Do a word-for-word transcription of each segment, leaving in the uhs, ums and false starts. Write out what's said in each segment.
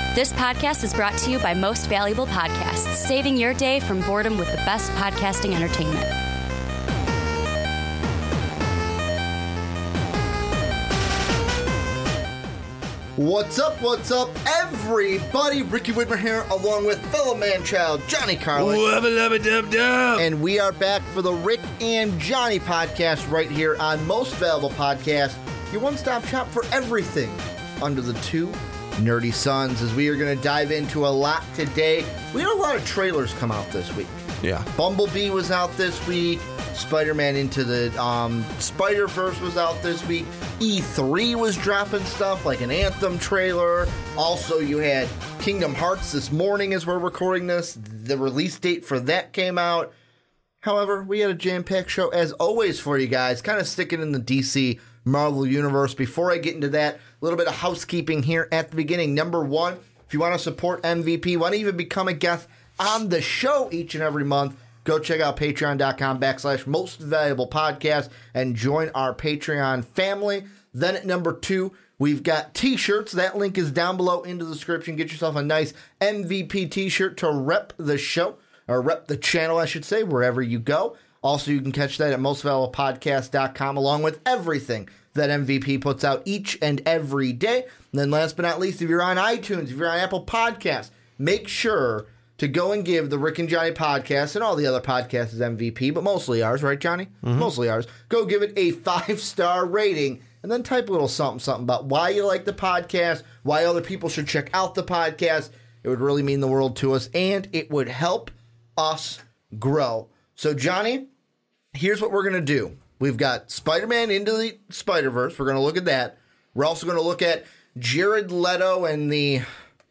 This podcast is brought to you by Most Valuable Podcasts, saving your day from boredom with the best podcasting entertainment. What's up, what's up, everybody? Ricky Whitmer here, along with fellow man-child Johnny Carlin. And we are back for the Rick and Johnny podcast right here on Most Valuable Podcast, your one-stop shop for everything under the two nerdy suns, as we are going to dive into a lot today. We had a lot of trailers come out this week. Yeah. Bumblebee was out this week. Spider-Man Into the um, Spider-Verse was out this week. E three was dropping stuff like an Anthem trailer. Also, you had Kingdom Hearts this morning as we're recording this. The release date for that came out. However, we had a jam-packed show as always for you guys, kind of sticking in the D C Marvel Universe. Before I get into that, a little bit of housekeeping here at the beginning. Number one, if you want to support M V P, want to even become a guest on the show each and every month, go check out patreon.com backslash most valuable podcast and join our Patreon family. Then at number two, we've got t-shirts. That link is down below in the description. Get yourself a nice M V P t-shirt to rep the show, or rep the channel, I should say, wherever you go. Also, you can catch that at most valuable podcast dot com, along with everything that M V P puts out each and every day. And then last but not least, if you're on iTunes, if you're on Apple Podcasts, make sure to go and give the Rick and Johnny podcast, and all the other podcasts is M V P, but mostly ours, right, Johnny? Mm-hmm. Mostly ours. Go give it a five-star rating, and then type a little something, something about why you like the podcast, why other people should check out the podcast. It would really mean the world to us, and it would help us grow. So, Johnny, here's what we're going to do. We've got Spider-Man Into the Spider-Verse. We're going to look at that. We're also going to look at Jared Leto and the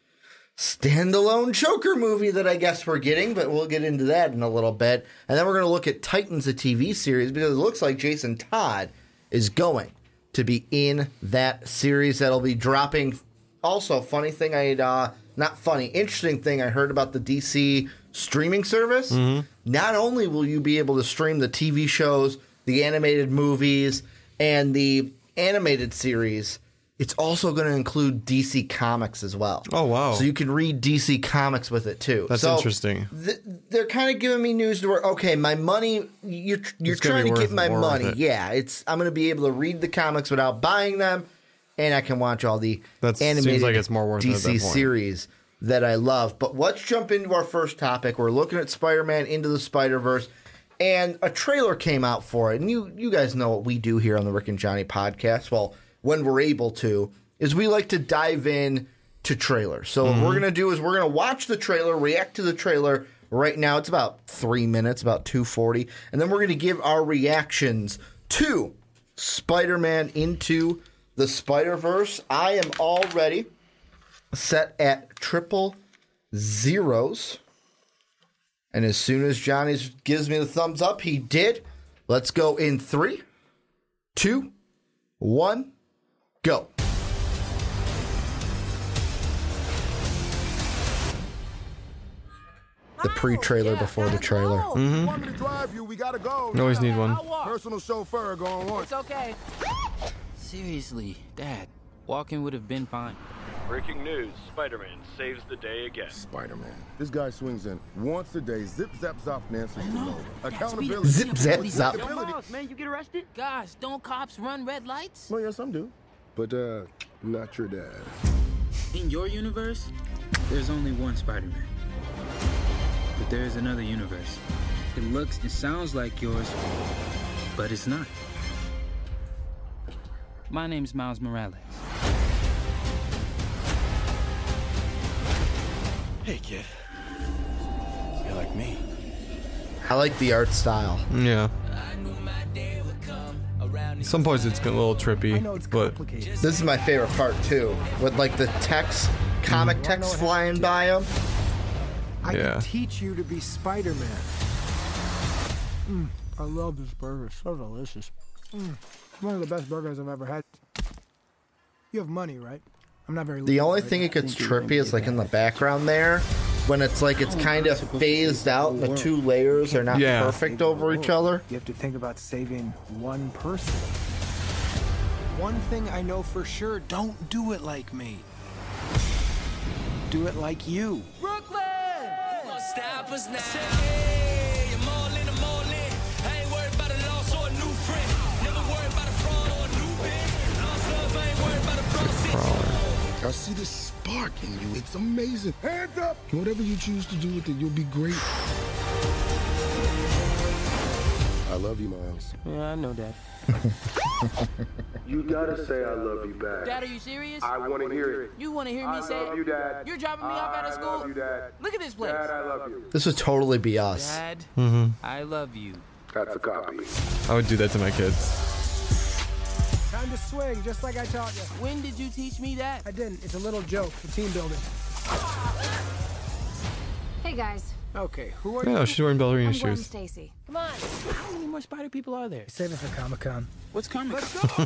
standalone Joker movie that I guess we're getting, but we'll get into that in a little bit. And then we're going to look at Titans, a T V series, because it looks like Jason Todd is going to be in that series that'll be dropping. Also, funny thing I had, uh, not funny, interesting thing I heard about the D C streaming service. Mm-hmm. Not only will you be able to stream the T V shows, the animated movies, and the animated series, it's also going to include D C Comics as well. Oh, wow. So you can read D C Comics with it, too. That's so interesting. Th- they're kind of giving me news to where, okay, my money, you're, you're trying to get my money. It. Yeah, it's I'm going to be able to read the comics without buying them, and I can watch all the that animated seems like it's more worth D C it at that point. series that I love. But let's jump into our first topic. We're looking at Spider-Man Into the Spider-Verse, and a trailer came out for it. And you, you guys know what we do here on the Rick and Johnny podcast. Well, when we're able to, is we like to dive in to trailers. So mm-hmm. what we're going to do is we're going to watch the trailer, react to the trailer. Right now it's about three minutes, about two forty. And then we're going to give our reactions to Spider-Man Into the Spider-Verse. I am already set at triple zeros. And as soon as Johnny gives me the thumbs up, he did. Let's go in three, two, one, go. The pre-trailer before the trailer. Mm-hmm. Want me to drive you? We gotta go. You always need one. Personal chauffeur going once. It's okay. Seriously, Dad, walking would have been fine. Breaking news, Spider-Man saves the day again. Spider-Man. This guy swings in once a day. Zip, zap, zop, Nancy. Accountability. Zip, zap, zop. Man, you get arrested? Gosh, don't cops run red lights? Well, yes, some do. But, uh, not your dad. In your universe, there's only one Spider-Man. But there is another universe. It looks and sounds like yours, but it's not. My name's Miles Morales. Hey, kid. You're like me. I like the art style. Yeah. Some points it's a little trippy, but this is my favorite part too, with like the text, comic text flying by him. I yeah. can teach you to be Spider-Man. Mm, I love this burger. It's so delicious. Mm, it's one of the best burgers I've ever had. You have money, right? I'm not very. The only right thing now. it gets trippy is like in the background there, when it's like it's kind of phased out. The two layers are not Yeah. perfect over each other. You have to think about saving one person. One thing I know for sure: don't do it like me. do it like you. Brooklyn! Stop us now. Hey, I'm all in, I'm all in. I ain't worried about a loss or a new friend. Never worried about a fraud or a new bitch. Lost love, I ain't worried about a process. I see the spark in you. It's amazing. Hands up! Whatever you choose to do with it, you'll be great. I love you, Miles. Yeah, I know that. You gotta say I love you back. Dad, are you serious? I want to hear it. You want to hear me I say it? I love you, Dad. You're dropping me off out of school? I love you, Dad. Look at this place. Dad, I love you. This would totally be us. Dad, Mm-hmm. I love you. That's a copy. I would do that to my kids. Time to swing, just like I taught you. When did you teach me that? I didn't. It's a little joke for team building. Hey, guys. Okay, who are Yeah, you? she's wearing ballerina I'm Gwen shoes. Stacy. Come on. How many more spider people are there? Save it for Comic-Con. What's coming? Let's go!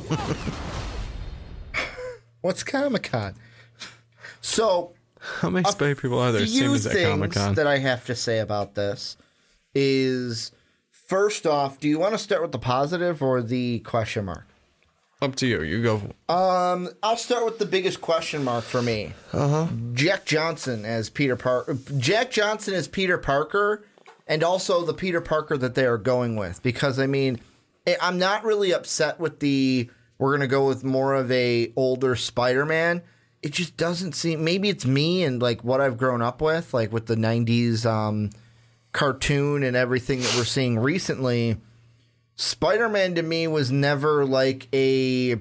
What's Comic-Con? So, How many spider people are there? Same few as at Comic things Con. that I have to say about this is, first off, do you want to start with the positive or the question mark? Up to you. You go. Um, I'll start with the biggest question mark for me. Uh huh. Jack Johnson as Peter Parker. Jack Johnson as Peter Parker, and also the Peter Parker that they are going with. Because I mean, I'm not really upset with the we're gonna go with more of a older Spider-Man. It just doesn't seem. Maybe it's me and like what I've grown up with, like with the nineties um, cartoon and everything that we're seeing recently. Spider-Man to me was never like a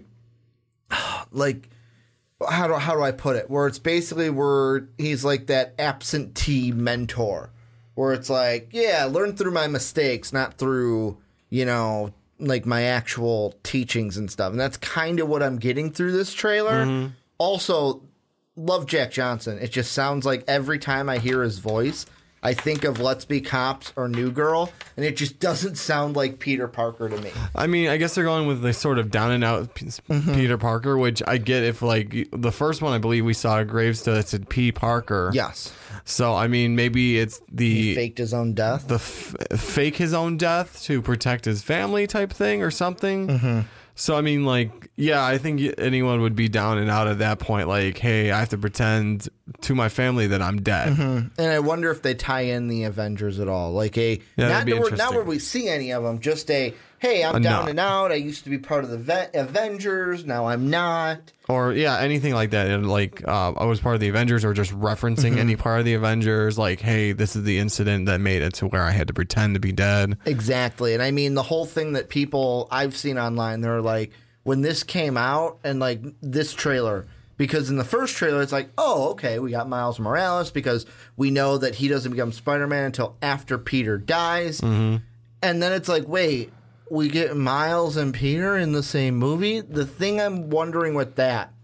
like how do how do I put it? Where it's basically where he's like that absentee mentor, where it's like, yeah, learn through my mistakes, not through, you know, like my actual teachings and stuff. And that's kind of what I'm getting through this trailer. Mm-hmm. Also, love Jack Johnson. It just sounds like every time I hear his voice, I think of Let's Be Cops or New Girl, and it just doesn't sound like Peter Parker to me. I mean, I guess they're going with the sort of down and out P- Mm-hmm. Peter Parker, which I get if, like, the first one, I believe we saw a gravestone that said P. Parker. Yes. So, I mean, maybe it's the. He faked his own death. The f- fake his own death to protect his family type thing or something. Mm-hmm. So, I mean, like, yeah, I think anyone would be down and out at that point. Like, hey, I have to pretend to my family that I'm dead. Mm-hmm. And I wonder if they tie in the Avengers at all. Like a Yeah, not, that'd be where, not interesting. where we see any of them, just a, hey, I'm A down nod. and out. I used to be part of the Ve- Avengers. Now I'm not. Or, yeah, anything like that. And, like, uh, I was part of the Avengers or just referencing Mhm. any part of the Avengers. Like, hey, this is the incident that made it to where I had to pretend to be dead. Exactly. And I mean, the whole thing that people I've seen online, they're like, when this came out and like this trailer, because in the first trailer, it's like, oh, okay, we got Miles Morales because we know that he doesn't become Spider-Man until after Peter dies. Mm-hmm. And then it's like, wait, we get Miles and Peter in the same movie? The thing I'm wondering with that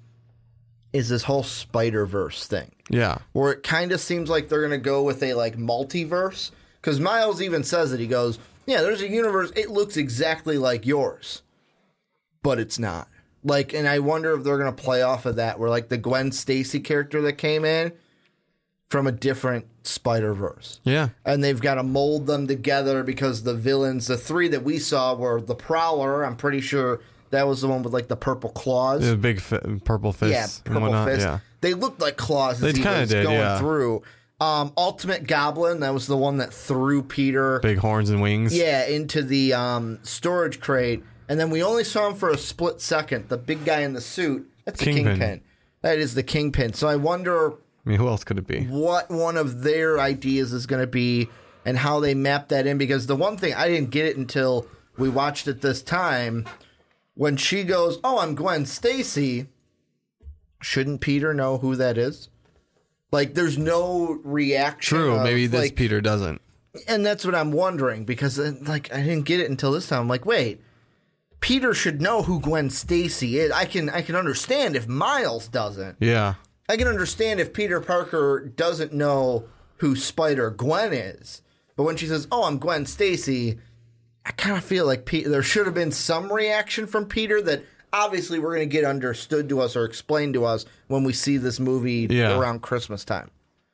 is this whole Spider-Verse thing. Yeah. Where it kind of seems like they're going to go with a like multiverse. Because Miles even says it. He goes, yeah, there's a universe. It looks exactly like yours. But it's not. Like, and I wonder if they're going to play off of that. Where like the Gwen Stacy character that came in from a different Spider-Verse. Yeah. And they've got to mold them together because the villains, the three that we saw were the Prowler. I'm pretty sure that was the one with like the purple claws. The big fi- purple fists. Yeah, and purple whatnot. fist. Yeah. They looked like claws They as he kinda was did, going yeah. through. Um, Ultimate Goblin, that was the one that threw Peter Big horns and wings. yeah, into the um, storage crate. And then we only saw him for a split second. The big guy in the suit, that's the Kingpin. Kingpin. That is the Kingpin. So I wonder I mean, who else could it be? what one of their ideas is going to be and how they map that in. Because the one thing, I didn't get it until we watched it this time. When she goes, oh, I'm Gwen Stacy, shouldn't Peter know who that is? Like, there's no reaction. True. of, Maybe this like, Peter doesn't. and that's what I'm wondering, because uh, like I didn't get it until this time. I'm like, wait, Peter should know who Gwen Stacy is. I can I can understand if Miles doesn't. Yeah. I can understand if Peter Parker doesn't know who Spider-Gwen is. But when she says, "Oh, I'm Gwen Stacy," I kind of feel like Pe- there should have been some reaction from Peter that obviously we're going to get understood to us or explained to us when we see this movie Yeah. around Christmas time.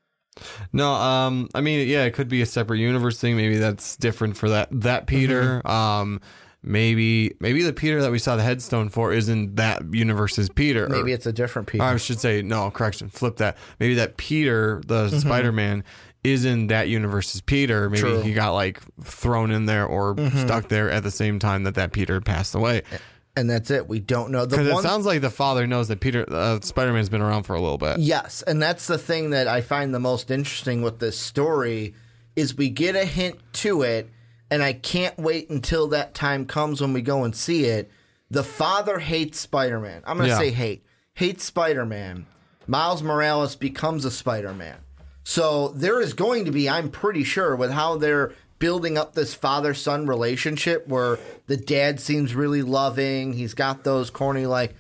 No, um, I mean, yeah, it could be a separate universe thing. Maybe that's different for that that Peter. Um, maybe maybe the Peter that we saw the headstone for isn't that universe's Peter. Maybe or, it's a different Peter. Or I should say, no, correction, flip that. Maybe that Peter, the Mm-hmm. Spider-Man, isn't that universe's Peter. Maybe True. he got like thrown in there or Mm-hmm. stuck there at the same time that that Peter passed away. And that's it. We don't know. The Because it one- sounds like the father knows that Peter, uh, Spider-Man's been around for a little bit. Yes, and that's the thing that I find the most interesting with this story is we get a hint to it, and I can't wait until that time comes when we go and see it. The father hates Spider-Man. I'm going to Yeah. say hate. Hates Spider-Man. Miles Morales becomes a Spider-Man. So there is going to be, I'm pretty sure, with how they're building up this father-son relationship where the dad seems really loving. He's got those corny, like,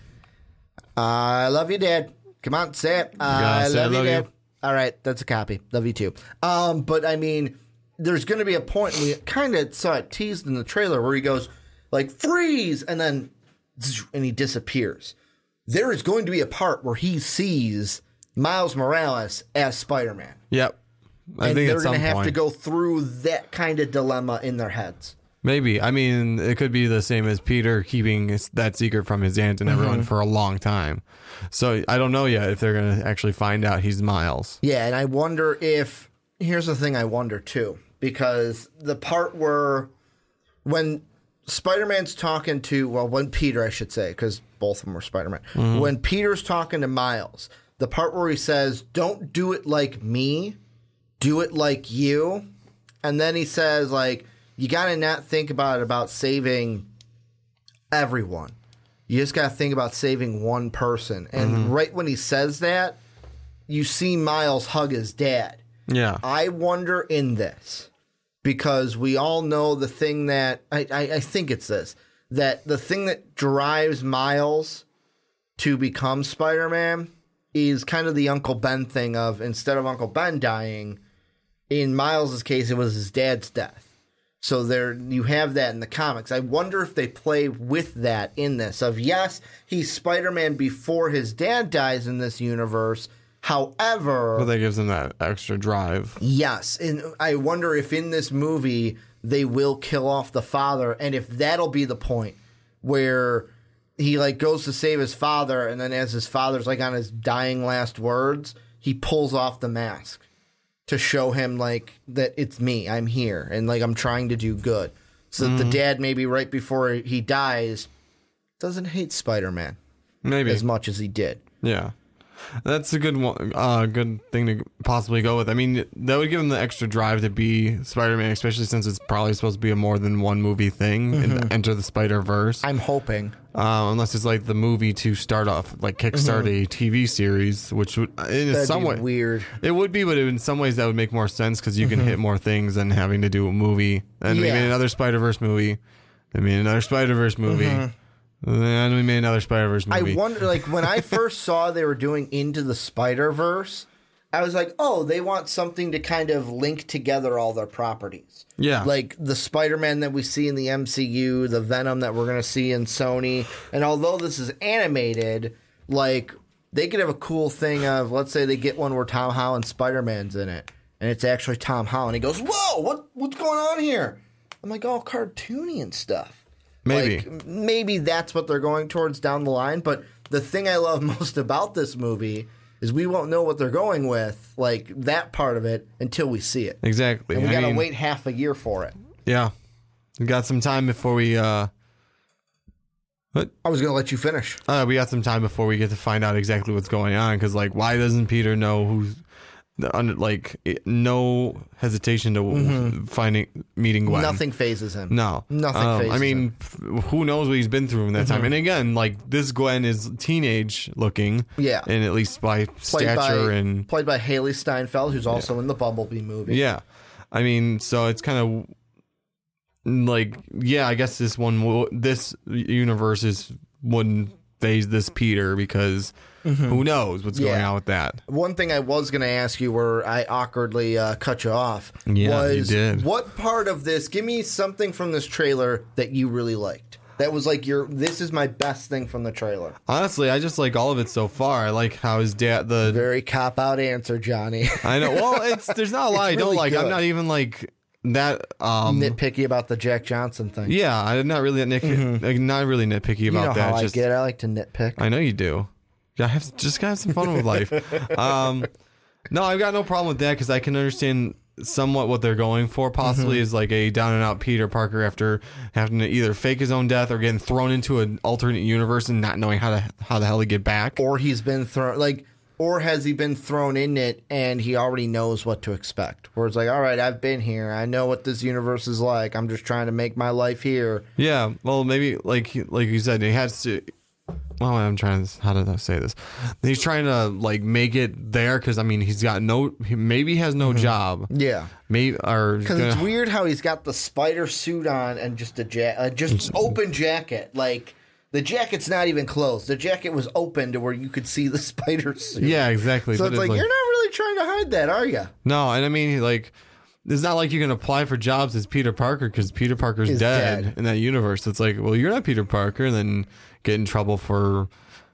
I love you, Dad. Come on, say it. I say I love you, love Dad. you. All right, that's a copy. Love you, too. Um, but, I mean, there's going to be a point, we kind of saw it teased in the trailer, where he goes, like, freeze, and then, and he disappears. There is going to be a part where he sees Miles Morales as Spider-Man. Yep. I and think they're at some going to have point. to go through that kind of dilemma in their heads. Maybe. I mean, it could be the same as Peter keeping his- that secret from his aunt and everyone Mm-hmm. for a long time. So I don't know yet if they're going to actually find out he's Miles. Yeah, and I wonder if... Here's the thing I wonder, too. Because the part where... When Spider-Man's talking to... Well, when Peter, I should say, because both of them were Spider-Man. Mm-hmm. When Peter's talking to Miles, the part where he says, don't do it like me, do it like you. And then he says, like, you got to not think about it about saving everyone. You just got to think about saving one person. And Mm-hmm. right when he says that, you see Miles hug his dad. Yeah. I wonder in this, because we all know the thing that, I, I, I think it's this, that the thing that drives Miles to become Spider-Man is kind of the Uncle Ben thing of, instead of Uncle Ben dying, in Miles' case, it was his dad's death. So there, you have that in the comics. I wonder if they play with that in this. Of yes, he's Spider-Man before his dad dies in this universe. However, Well, that gives him that extra drive. yes, and I wonder if in this movie they will kill off the father, and if that'll be the point where he like goes to save his father, and then as his father's like on his dying last words, he pulls off the mask to show him like that it's me, I'm here, and like I'm trying to do good. So that the dad maybe right before he dies doesn't hate Spider-Man Maybe. as much as he did. Yeah. That's a good one, uh, good thing to possibly go with. I mean, that would give him the extra drive to be Spider-Man, especially since it's probably supposed to be a more than one movie thing and enter the Spider-Verse. I'm hoping. Um, unless it's like the movie to start off, like kickstart a T V series, which would, in That'd some be way, weird. it would be, but in some ways that would make more sense because you can hit more things than having to do a movie and we Yeah. made another Spider-Verse movie, I mean another Spider-Verse movie, and then we made another Spider-Verse movie. I wonder, like, when I first saw they were doing Into the Spider-Verse, I was like, oh, they want something to kind of link together all their properties. Yeah. Like the Spider-Man that we see in the M C U, the Venom that we're going to see in Sony. And although this is animated, like, they could have a cool thing of, let's say they get one where Tom Holland Spider-Man's in it, and it's actually Tom Holland. He goes, whoa, what what's going on here? I'm like, all cartoony and stuff. Maybe. Like, maybe that's what they're going towards down the line. But the thing I love most about this movie is we won't know what they're going with, like that part of it, until we see it. Exactly. And we I got to mean, wait half a year for it. Yeah. We got some time before we, uh, what? I was going to let you finish. Uh, we got some time before we get to find out exactly what's going on. Because, like, why doesn't Peter know who's, the under, like, it, no hesitation to Mhm. finding, meeting Gwen. Nothing phases him. No. Nothing Um, phases I mean, him. f- who knows what he's been through in that time. Mhm. And again, like, this Gwen is teenage looking. Yeah. And at least by Played stature by, and. Played by Haley Steinfeld, who's also in the Bumblebee movie. Yeah. I mean, so it's kind of like, yeah, I guess this one, will, this universe is wouldn't phase this Peter because who knows what's going Mm-hmm. Yeah. on with that. One thing I was going to ask you where I awkwardly uh, cut you off Yeah, you was did. what part of this, give me something from this trailer that you really liked. That was like your, this is my best thing from the trailer. Honestly, I just like all of it so far. I like how his dad, the Very cop out answer, Johnny. I know. Well, it's there's not a lot I It's don't really like. I'm good. not even like that um, nitpicky about the Jack Johnson thing. Yeah, I'm not really nit- Mhm. like, not really nitpicky about you know that. How just, I get. I like to nitpick. I know you do. Yeah, have, just gotta have some fun with life. Um, no, I've got no problem with that because I can understand somewhat what they're going for. Possibly Mhm. is like a down and out Peter Parker after having to either fake his own death or getting thrown into an alternate universe and not knowing how to how the hell to get back. Or he's been thrown like, or has he been thrown in it and he already knows what to expect? Where it's like, all right, I've been here. I know what this universe is like. I'm just trying to make my life here. Yeah, well, maybe like like you said, he has to. Well, I'm trying to. How did I say this? He's trying to like make it there because I mean he's got no. He maybe has no job. Yeah, maybe or because it's weird how he's got the spider suit on and just a ja- uh, just open jacket. Like the jacket's not even closed. The jacket was open to where you could see the spider suit. Yeah, exactly. So But it's like, like- you're not really trying to hide that, are you? No, and I mean like. It's not like you can apply for jobs as Peter Parker because Peter Parker's Is dead, dead. in that universe. It's like, well, you're not Peter Parker, and then get in trouble for.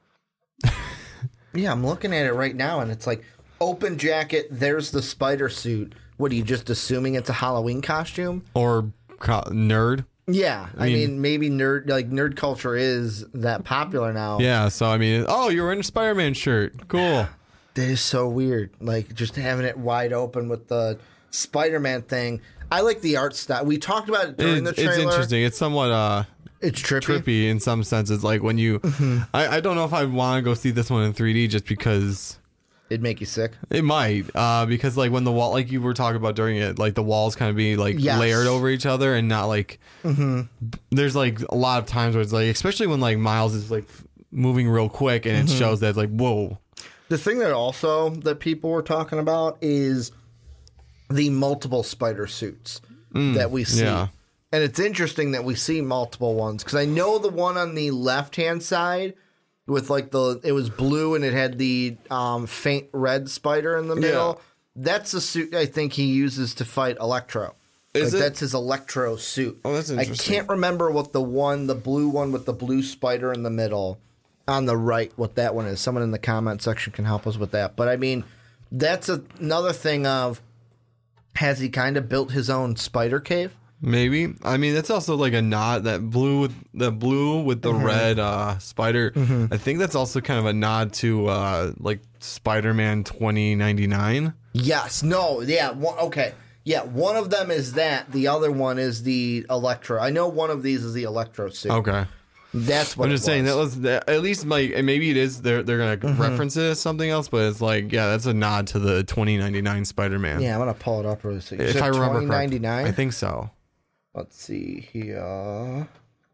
Yeah, I'm looking at it right now, and it's like open jacket. There's the spider suit. What are you just assuming it's a Halloween costume? Or co- nerd. Yeah, I, I mean, mean- maybe nerd like nerd culture is that popular now. Yeah, so I mean, oh, you're wearing a Spider-Man shirt. Cool. That is so weird. Like just having it wide open with the Spider-Man thing. I like the art style. We talked about it during It's, the trailer. it's interesting. It's somewhat uh, it's trippy. trippy in some senses. Like when you, I, I don't know if I want to go see this one in three D just because it'd make you sick. It might, uh, because like when the wall, like you were talking about during it, like the walls kind of be like Yes. layered over each other and not like. Mhm. There's like a lot of times where it's like, especially when like Miles is like moving real quick and it Mhm. shows that it's like whoa. The thing that also that people were talking about is the multiple spider suits Mm, that we see. yeah. And it's interesting that we see multiple ones because I know the one on the left hand side with like the it was blue and it had the um, faint red spider in the middle. That's the suit I think he uses to fight Electro. Is like it? That's his Electro suit. Oh, that's interesting. I can't remember what the one, the blue one with the blue spider in the middle on the right, what that one is. Someone in the comment section can help us with that. But I mean, that's a, another thing of, has he kind of built his own spider cave? Maybe. I mean, it's also like a nod that blue with the blue with the Mhm. red uh, spider. Mhm. I think that's also kind of a nod to uh, like Spider-Man twenty ninety-nine. Yes. No. Yeah. One, okay. Yeah. One of them is that. The other one is the Electro. I know one of these is the Electro suit. Okay. That's what I'm it just saying was. that was that, at least like and maybe it is they're they're gonna Mhm. reference it as something else, but it's like yeah, that's a nod to the twenty ninety-nine Spider-Man. Yeah, I'm gonna pull it up really quick. You If said I remember twenty correctly, ninety-nine? I think so. Let's see here.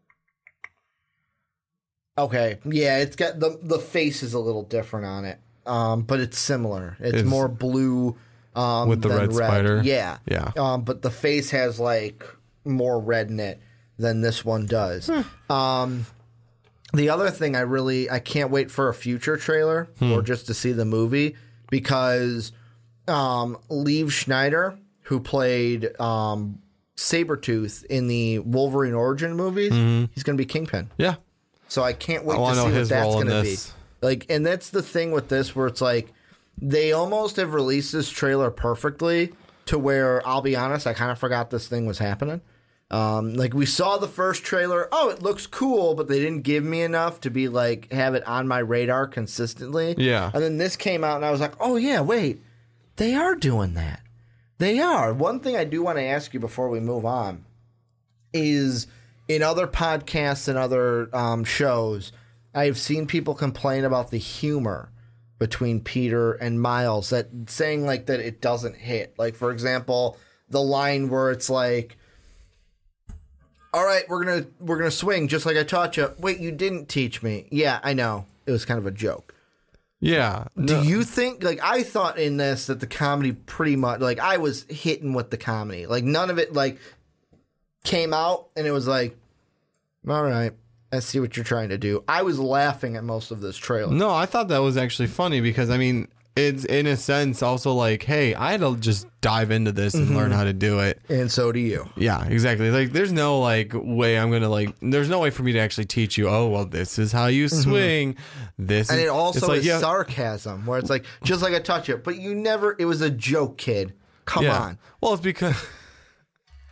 Okay, yeah, it's got the the face is a little different on it, um, but it's similar. It's, It's- more blue um, With the than red spider? Yeah, Yeah. Um, but the face has like more red in it than this one does. Um, the other thing I really I can't wait for a future trailer Hmm. or just to see the movie because um, Liev Schneider, who played um, Sabretooth in the Wolverine origin movies, Mhm. he's going to be Kingpin. Yeah. So I can't wait I to wanna see know what his that's role in going to be. this. Like, and that's the thing with this, where it's like they almost have released this trailer perfectly to where I'll be honest, I kind of forgot this thing was happening. Um, like we saw the first trailer, oh, it looks cool, but they didn't give me enough to be like have it on my radar consistently. Yeah. And then this came out, and I was like, oh yeah, wait, they are doing that. They are. One thing I do want to ask you before we move on is in other podcasts and other um, shows, I've seen people complain about the humor between Peter and Miles, that saying like that it doesn't hit. Like, for example, the line where it's like, all right, we're gonna we're gonna swing just like I taught you. Wait, you didn't teach me. Yeah, I know. It was kind of a joke. Yeah. Do you think, like, I thought in this that the comedy pretty much, like, I was hitting with the comedy. Like, none of it, like, came out and it was like, all right, I see what you're trying to do. I was laughing at most of this trailer. No, I thought that was actually funny because I mean, it's in a sense also like, hey, I had to just dive into this and Mhm. learn how to do it. And so do you. Yeah, exactly. Like, there's no like way I'm gonna like. There's no way for me to actually teach you. Oh, well, this is how you swing. This And is, it also it's like, is yeah, sarcasm, where it's like, just like I taught you. But you never, it was a joke, kid. Come yeah. on. Well, it's because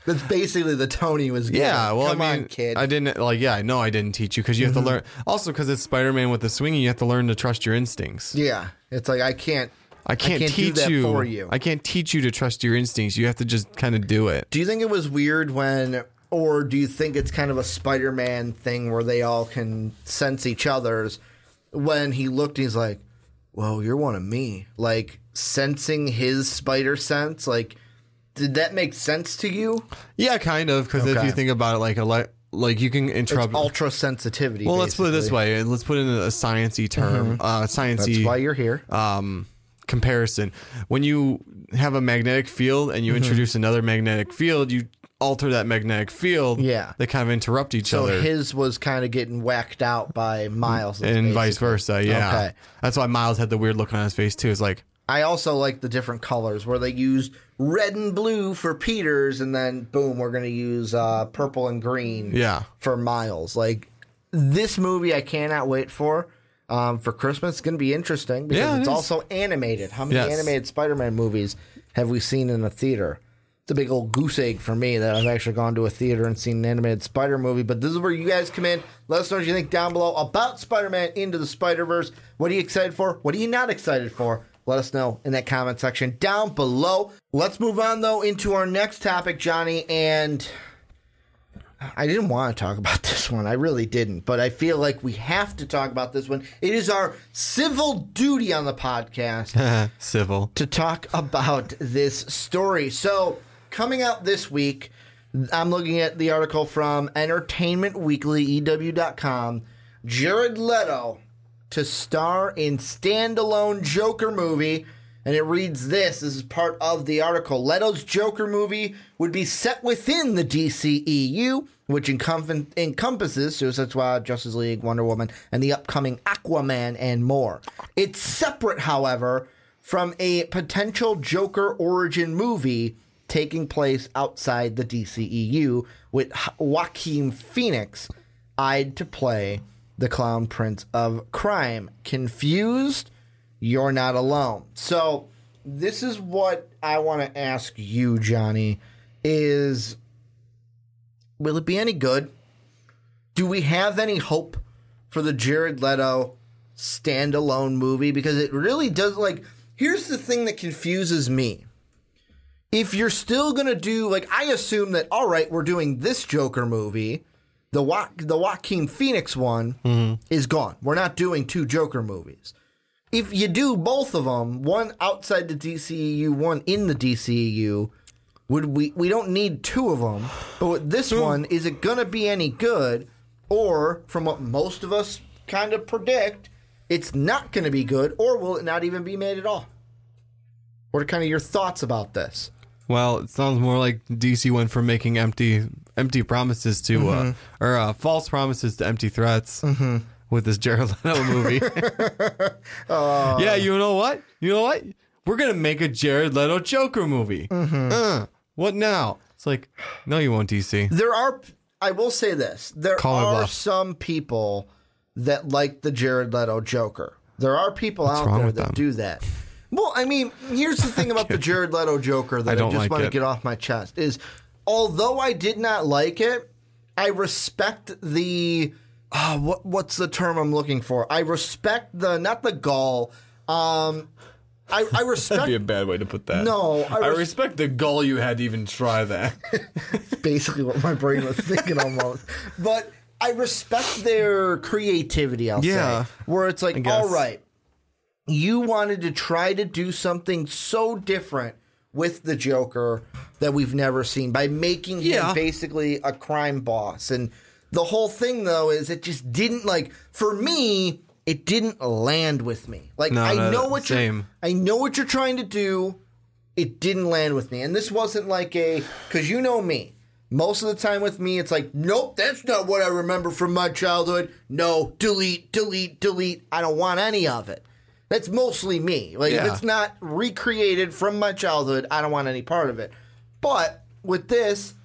That's basically the tone he was getting. Yeah, well, Come I mean, on, kid. I didn't like. Yeah, I know I didn't teach you because you have Mhm. to learn. Also, because it's Spider-Man with the swinging, you have to learn to trust your instincts. Yeah, it's like I can't. I can't, do teach that you. for you. I can't teach you to trust your instincts. You have to just kind of do it. Do you think it was weird when, or do you think it's kind of a Spider-Man thing where they all can sense each other's? When he looked, he's like, "Whoa, you're one of me." Like sensing his spider sense. Like, did that make sense to you? Yeah, kind of. Because if Okay. you think about it, like a le- like you can interrupt It's ultra sensitivity. Well, let's put it this basically. way. Let's put it in a sciencey term. Mhm. Uh, sciencey. That's why you're here. Um, comparison. When you have a magnetic field and you Mhm. introduce another magnetic field, you alter that magnetic field. Yeah. They kind of interrupt each So other. his was kind of getting whacked out by Miles, and vice versa. Yeah. Okay. That's why Miles had the weird look on his face too. It's like, I also like the different colors where they used red and blue for Peter's, and then boom, we're going to use uh, purple and green Yeah. for Miles. Like this movie, I cannot wait for. Um, for Christmas, it's going to be interesting because Yeah, it it's is. also animated. How many Yes. animated Spider-Man movies have we seen in a theater? It's a big old goose egg for me that I've actually gone to a theater and seen an animated Spider movie. But this is where you guys come in. Let us know what you think down below about Spider-Man Into the Spider-Verse. What are you excited for? What are you not excited for? Let us know in that comment section down below. Let's move on, though, into our next topic, Johnny. And I didn't want to talk about this one. I really didn't. But I feel like we have to talk about this one. It is our civil duty on the podcast civil to talk about this story. So, coming out this week, I'm looking at the article from Entertainment Weekly, E W dot com. Jared Leto to star in standalone Joker movie. And it reads this. This is part of the article. Leto's Joker movie would be set within the D C E U, which encom- encompasses Suicide Squad, Justice League, Wonder Woman, and the upcoming Aquaman and more. It's separate, however, from a potential Joker origin movie taking place outside the D C E U with Joaquin Phoenix eyed to play the Clown Prince of Crime. Confused? You're not alone. So this is what I want to ask you, Johnny, is will it be any good? Do we have any hope for the Jared Leto standalone movie? Because it really does, like, here's the thing that confuses me. If you're still going to do, like, I assume that, all right, we're doing this Joker movie, the jo- the Joaquin Phoenix one mm-hmm. is gone. We're not doing two Joker movies. If you do both of them, one outside the D C E U, one in the D C E U, would we we don't need two of them. But with this one, is it going to be any good? Or, from what most of us kind of predict, it's not going to be good, or will it not even be made at all? What are kind of your thoughts about this? Well, it sounds more like D C went from making empty empty promises to, Mhm. uh, or uh, false promises to empty threats Mhm. with this Jared Leto movie. Uh, yeah, you know what? You know what? We're going to make a Jared Leto Joker movie. Mhm. Uh, what now? It's like, no, you won't, D C. There are, I will say this, there Call it are bluff. some people that like the Jared Leto Joker. There are people What's out wrong there with that them? do that. Well, I mean, here's the thing about the Jared Leto Joker that I I, don't just like want to it. get off my chest is, although I did not like it, I respect the, uh, what what's the term I'm looking for? I respect the, not the gall, um, I, I respect... That'd be a bad way to put that. No, I I, res- respect the gall you had to even try that. basically what my brain was thinking almost. But I respect their creativity, I'll Yeah, say. Where it's I like, guess. all right, you wanted to try to do something so different with the Joker that we've never seen by making him Yeah. basically a crime boss. And the whole thing, though, is it just didn't, like, for me, it didn't land with me. Like, No, I no, know no, what same. you're, I know what you're trying to do. It didn't land with me. And this wasn't like a, because you know me. Most of the time with me, it's like, nope, that's not what I remember from my childhood. No, delete, delete, delete. I don't want any of it. That's mostly me. Like, Yeah. if it's not recreated from my childhood, I don't want any part of it. But with this,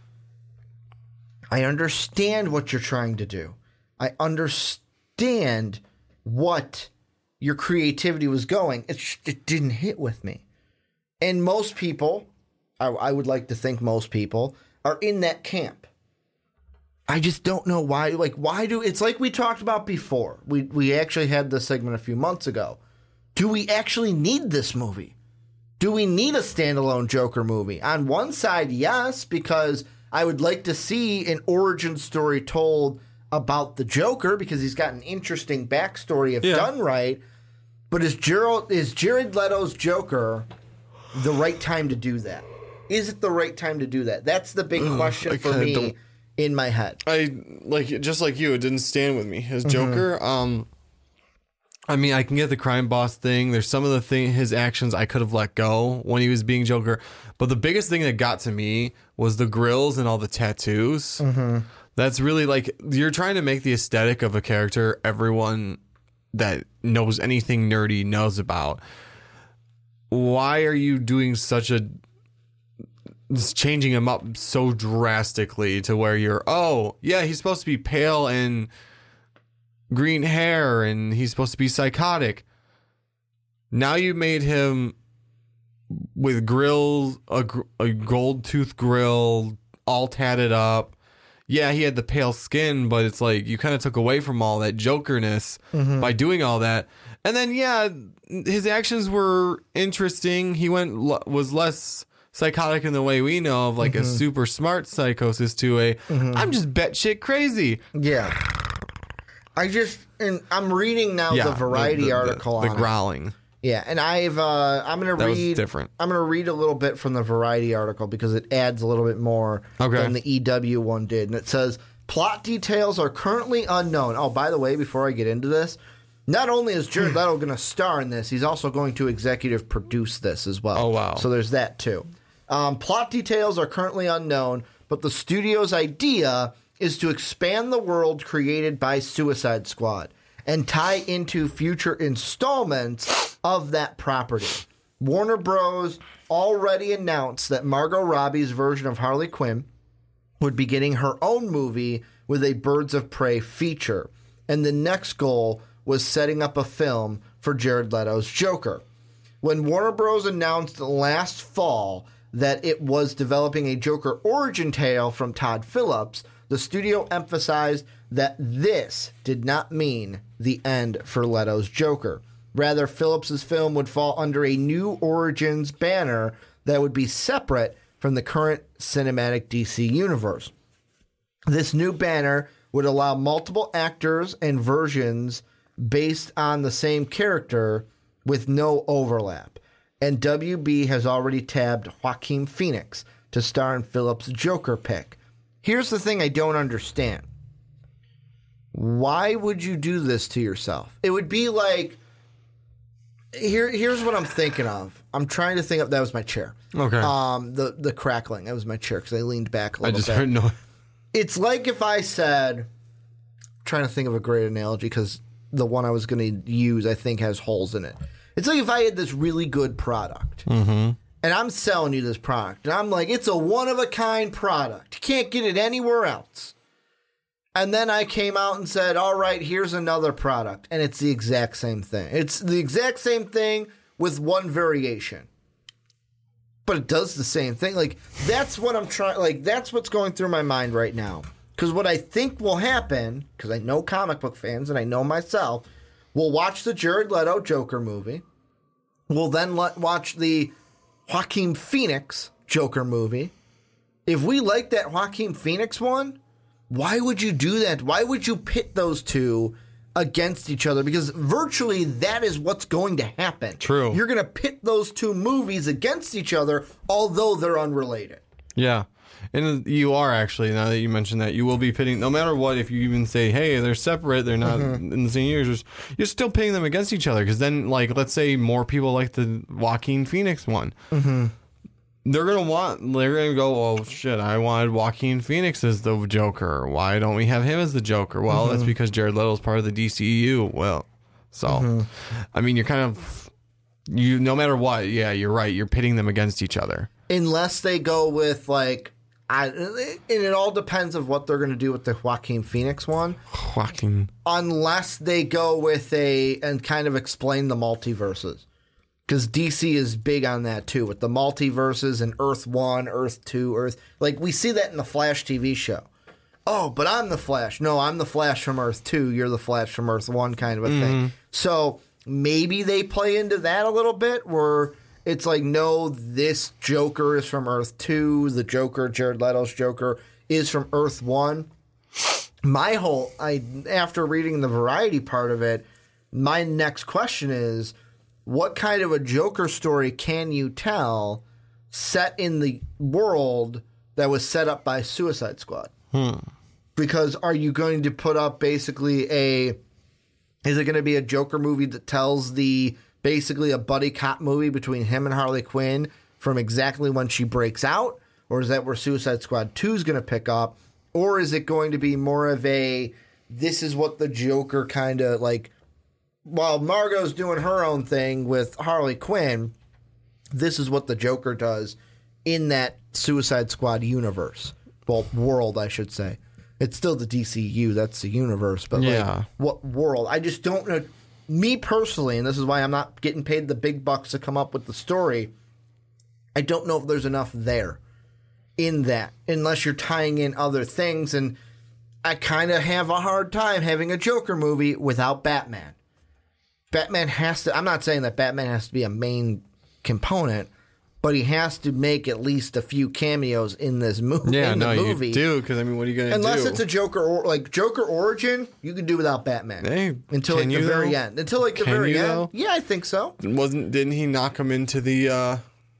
I understand what you're trying to do. I understand what your creativity was going. It, just, it didn't hit with me. And most people, I, I would like to think most people, are in that camp. I just don't know why. Like, why do... It's like we talked about before. We, we actually had this segment a few months ago. Do we actually need this movie? Do we need a standalone Joker movie? On one side, yes, because I would like to see an origin story told about the Joker because he's got an interesting backstory if yeah. done right. But is Gerald, is Jared Leto's Joker the right time to do that? Is it the right time to do that? That's the big question Ugh, for me don't... in my head. I like just like you, it didn't stand with me. His Joker, mm-hmm. um I mean, I can get the crime boss thing. There's some of the thing his actions I could have let go when he was being Joker. But the biggest thing that got to me was the grills and all the tattoos. Mm-hmm. That's really like you're trying to make the aesthetic of a character everyone that knows anything nerdy knows about. Why are you doing such a changing him up so drastically to where you're, oh, yeah, he's supposed to be pale and green hair and he's supposed to be psychotic. Now you made him with grills, a, a gold tooth grill, all tatted up. Yeah, he had the pale skin, but it's like you kind of took away from all that Jokerness mm-hmm. by doing all that. And then, yeah, his actions were interesting. He went was less psychotic in the way we know of, like mm-hmm. a super smart psychosis to a mm-hmm. I'm just batshit crazy. Yeah. I just, and I'm reading now yeah, the Variety the, the, article the, on the growling. It. Yeah, and I've uh, I'm gonna that read. Was different. I'm gonna read a little bit from the Variety article because it adds a little bit more okay. than the E W one did, and it says plot details are currently unknown. Oh, by the way, before I get into this, not only is Jared Leto going to star in this, he's also going to executive produce this as well. Oh wow! So there's that too. Um, plot details are currently unknown, but the studio's idea is to expand the world created by Suicide Squad and tie into future installments of that property. Warner Bros. Already announced that Margot Robbie's version of Harley Quinn would be getting her own movie with a Birds of Prey feature. And the next goal was setting up a film for Jared Leto's Joker. When Warner Bros. Announced last fall that it was developing a Joker origin tale from Todd Phillips, the studio emphasized that this did not mean the end for Leto's Joker. Rather, Phillips' film would fall under a new Origins banner that would be separate from the current cinematic D C universe. This new banner would allow multiple actors and versions based on the same character with no overlap. And W B has already tabbed Joaquin Phoenix to star in Phillips' Joker pick. Here's the thing I don't understand. Why would you do this to yourself? It would be like... Here, here's what I'm thinking of. I'm trying to think of... That was my chair. Okay. Um, the, the crackling. That was my chair because I leaned back a little bit. I just bit. heard no... It's like if I said... I'm trying to think of a great analogy because the one I was going to use I think has holes in it. It's like if I had this really good product. Mm-hmm. And I'm selling you this product. And I'm like, it's a one-of-a-kind product. You can't get it anywhere else. And then I came out and said, all right, here's another product. And it's the exact same thing. It's the exact same thing with one variation. But it does the same thing. Like, that's what I'm trying, like, that's what's going through my mind right now. Because what I think will happen, because I know comic book fans and I know myself, we'll watch the Jared Leto Joker movie. We'll then let, watch the Joaquin Phoenix Joker movie. If we like that Joaquin Phoenix one, why would you do that? Why would you pit those two against each other? Because virtually that is what's going to happen. True. You're going to pit those two movies against each other, although they're unrelated. Yeah. And you are actually, now that you mentioned that, you will be pitting, no matter what, if you even say, hey, they're separate, they're not mm-hmm. in the same years, you're still pitting them against each other. Because then, like, let's say more people like the Joaquin Phoenix one. Mm-hmm. They're going to want, they're going to go, oh, shit, I wanted Joaquin Phoenix as the Joker. Why don't we have him as the Joker? Well, mm-hmm. that's because Jared Leto is part of the D C E U. Well, so, mm-hmm. I mean, you're kind of, you, no matter what, yeah, you're right. You're pitting them against each other. Unless they go with, like, I, and it all depends of what they're going to do with the Joaquin Phoenix one. Joaquin. Unless they go with a, and kind of explain the multiverses. Because D C is big on that too, with the multiverses and Earth one, Earth two, Earth... Like, we see that in the Flash T V show. Oh, but I'm the Flash. No, I'm the Flash from Earth two. You're the Flash from Earth one kind of a Mhm. thing. So maybe they play into that a little bit, where it's like, no, this Joker is from Earth two. The Joker, Jared Leto's Joker, is from Earth one. My whole... I after reading the Variety part of it, my next question is... What kind of a Joker story can you tell set in the world that was set up by Suicide Squad? Hmm. Because are you going to put up basically a... Is it going to be a Joker movie that tells the... Basically a buddy cop movie between him and Harley Quinn from exactly when she breaks out? Or is that where Suicide Squad two is going to pick up? Or is it going to be more of a... This is what the Joker kind of like... While Margot's doing her own thing with Harley Quinn, this is what the Joker does in that Suicide Squad universe. Well, world, I should say. It's still the D C U, that's the universe. But Yeah. like, what world? I just don't know. Me personally, and this is why I'm not getting paid the big bucks to come up with the story, I don't know if there's enough there in that, unless you're tying in other things. And I kind of have a hard time having a Joker movie without Batman. Batman has to... I'm not saying that Batman has to be a main component, but he has to make at least a few cameos in this movie. Yeah, in no, the movie. you do, because, I mean, what are you going to do? Unless it's a Joker... Or, like, Joker Origin, you can do without Batman. Hey, until can like the you, very though? end. Until like the Can very you, end. though? Yeah, I think so. Wasn't... Didn't he knock him into the... Uh...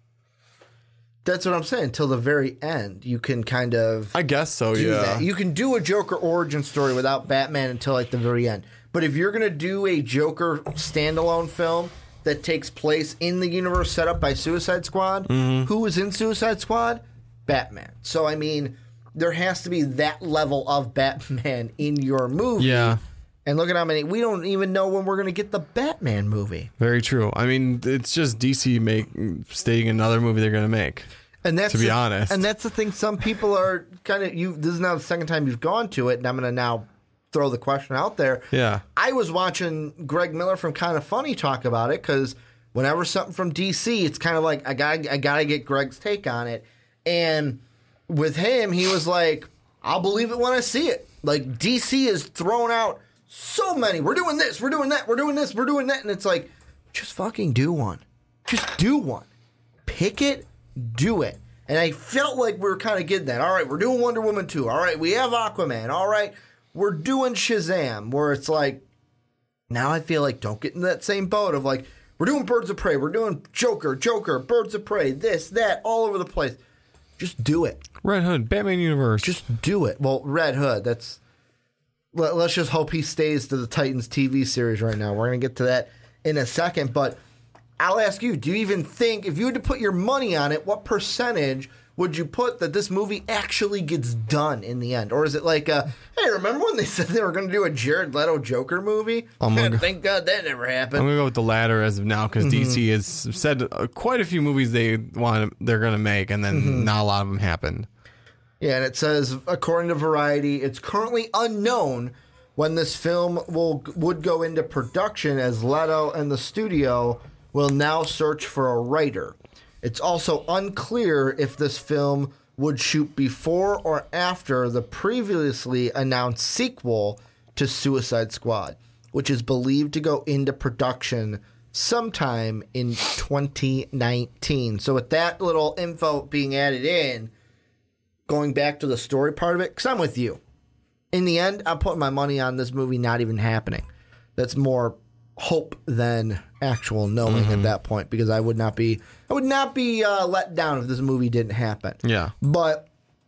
That's what I'm saying. Until the very end, you can kind of... I guess so, do yeah. that. You can do a Joker origin story without Batman until like the very end. But if you're going to do a Joker standalone film that takes place in the universe set up by Suicide Squad, Mm-hmm. who was in Suicide Squad? Batman. So, I mean, there has to be that level of Batman in your movie. Yeah. And look at how many... We don't even know when we're going to get the Batman movie. Very true. I mean, it's just D C make stating another movie they're going to make. And that's to be the, honest. And that's the thing. Some people are kind of... you. This is now the second time you've gone to it, and I'm going to now throw the question out there. Yeah. I was watching Greg Miller from Kind of Funny talk about it, because whenever something from D C, it's kind of like, I got I got to get Greg's take on it. And with him, he was like, I'll believe it when I see it. Like, D C has thrown out so many. We're doing this, we're doing that, we're doing this, we're doing that. And it's like, just fucking do one. Just do one. Pick it, do it. And I felt like we were kind of getting that. All right, we're doing Wonder Woman two. All right, we have Aquaman. All right, we're doing Shazam, where it's like, now I feel like don't get in that same boat of like, we're doing Birds of Prey, we're doing Joker, Joker, Birds of Prey, this, that, all over the place. Just do it. Red Hood, Batman universe. Just do it. Well, Red Hood, that's... Let, let's just hope he stays to the Titans T V series right now. We're going to get to that in a second, but I'll ask you, do you even think, if you had to put your money on it, what percentage would you put that this movie actually gets done in the end? Or is it like, a, hey, remember when they said they were going to do a Jared Leto Joker movie? I'm gonna go- Thank God that never happened. I'm gonna go with the latter as of now, because Mhm. D C has said uh, quite a few movies they want they're gonna make, and then Mhm. not a lot of them happen. Yeah, and it says, according to Variety, it's currently unknown when this film will would go into production, as Leto and the studio will now search for a writer. It's also unclear if this film would shoot before or after the previously announced sequel to Suicide Squad, which is believed to go into production sometime in twenty nineteen. So with that little info being added in, going back to the story part of it, because I'm with you. In the end, I'm putting my money on this movie not even happening. That's more hope than actual knowing Mhm. at that point, because I would not be I would not be uh, let down if this movie didn't happen. Yeah. But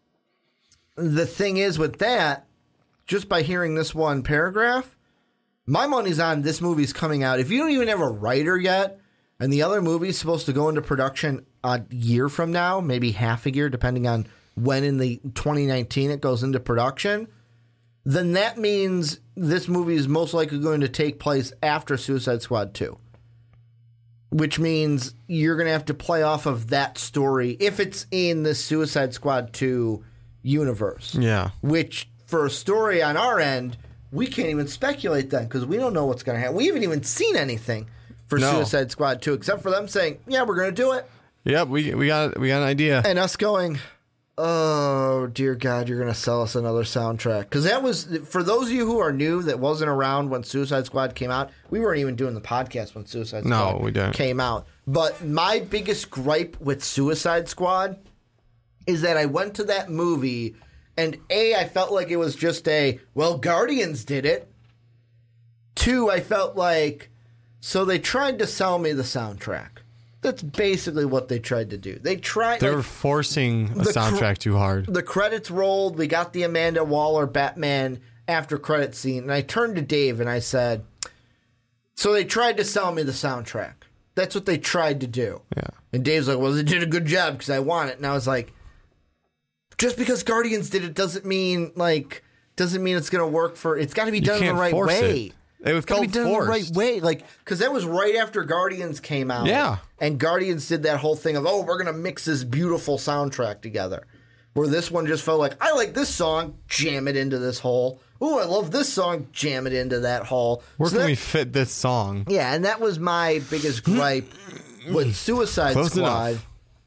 the thing is with that, just by hearing this one paragraph, my money's on this movie's coming out. If you don't even have a writer yet, and the other movie's supposed to go into production a year from now, maybe half a year, depending on when in the twenty nineteen it goes into production, then that means this movie is most likely going to take place after Suicide Squad two. Which means you're going to have to play off of that story if it's in the Suicide Squad two universe. Yeah. Which, for a story on our end, we can't even speculate then, because we don't know what's going to happen. We haven't even seen anything for No. Suicide Squad two, except for them saying, yeah, we're going to do it. Yep, we we got we got an idea. And us going, oh, dear God, you're going to sell us another soundtrack. Because that was, for those of you who are new that wasn't around when Suicide Squad came out, we weren't even doing the podcast when Suicide No, Squad we didn't. came out. But my biggest gripe with Suicide Squad is that I went to that movie and A, I felt like it was just a, well, Guardians did it. Two, I felt like, so they tried to sell me the soundtrack. That's basically what they tried to do. They tried. They like, were forcing a the soundtrack cr- too hard. The credits rolled. We got the Amanda Waller Batman after credit scene, and I turned to Dave and I said, "So they tried to sell me the soundtrack. That's what they tried to do." Yeah. And Dave's like, "Well, they did a good job because I want it." And I was like, "Just because Guardians did it doesn't mean like doesn't mean it's going to work for. It's got to be You done in can't the right force way." it. It was It's gotta be called done in the right forced. way, like because that was right after Guardians came out. Yeah. And Guardians did that whole thing of, oh, we're gonna mix this beautiful soundtrack together. Where this one just felt like, I like this song, jam it into this hole. Ooh, I love this song, jam it into that hole. Where So can that- we fit this song? Yeah, and that was my biggest gripe with Suicide Close Squad. enough.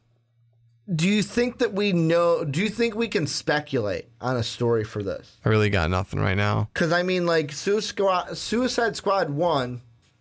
Do you think that we know? Do you think we can speculate on a story for this? I really got nothing right now. Because, I mean, like, Suicide Squad, Suicide Squad one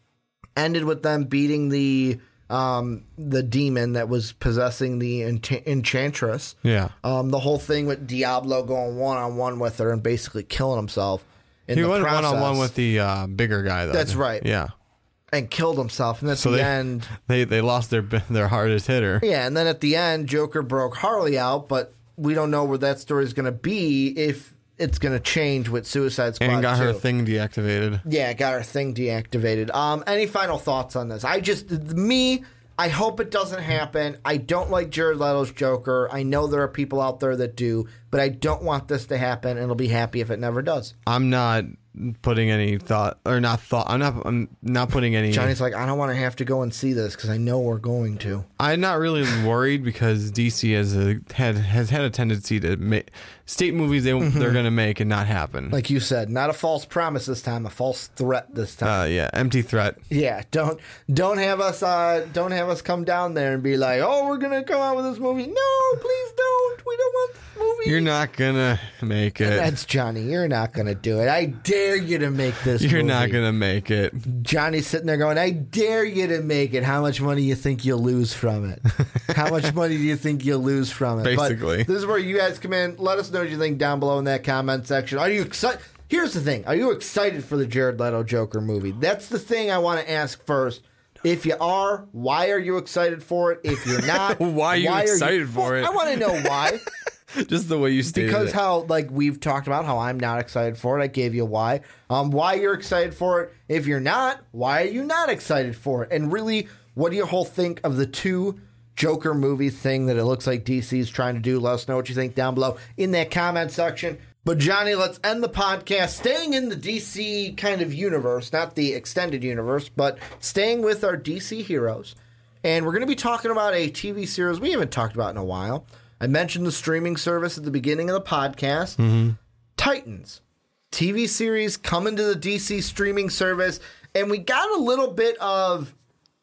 ended with them beating the um, the demon that was possessing the encha- Enchantress. Yeah. Um, the whole thing with Diablo going one-on-one with her and basically killing himself in He the went process. one on one with the uh, bigger guy, though. That's right. Yeah. And killed himself. And at So the they, end... they they lost their their hardest hitter. Yeah, and then at the end, Joker broke Harley out, but we don't know where that story is going to be if it's going to change with Suicide Squad And got her two. thing deactivated. Yeah, got her thing deactivated. Um, any final thoughts on this? I just, me, I hope it doesn't happen. I don't like Jared Leto's Joker. I know there are people out there that do, but I don't want this to happen, and I'll be happy if it never does. I'm not putting any thought or not thought. I'm not. I'm not putting any. Johnny's like, I don't want to have to go and see this because I know we're going to. I'm not really worried because D C has a had has had a tendency to make state movies they Mhm. they're going to make and not happen. Like you said, not a false promise this time, a false threat this time. Uh, yeah, empty threat. Yeah, don't don't have us uh don't have us come down there and be like, oh, we're gonna come out with this movie. No, please don't. We don't want this movie. You're not gonna make it. That's Johnny. You're not gonna do it. I dare you to make this. You're movie. not gonna make it. Johnny's sitting there going, I dare you to make it. How much money do you think you'll lose from it? How much money do you think you'll lose from it? Basically. But this is where you guys come in. Let us know what you think down below in that comment section. Are you excited? Here's the thing. Are you excited for the Jared Leto Joker movie? That's the thing I want to ask first. If you are, why are you excited for it? If you're not, Why are you excited for Well, it? I want to know why. Just the way you stated Because it. how, like, we've talked about how I'm not excited for it. I gave you why. Um, why you're excited for it. If you're not, why are you not excited for it? And really, what do you whole think of the two Joker movie thing that it looks like D C is trying to do? Let us know what you think down below in that comment section. But Johnny, let's end the podcast staying in the D C kind of universe, not the extended universe, but staying with our D C heroes. And we're going to be talking about a T V series we haven't talked about in a while. I mentioned the streaming service at the beginning of the podcast. Mm-hmm. Titans, T V series coming to the D C streaming service. And we got a little bit of,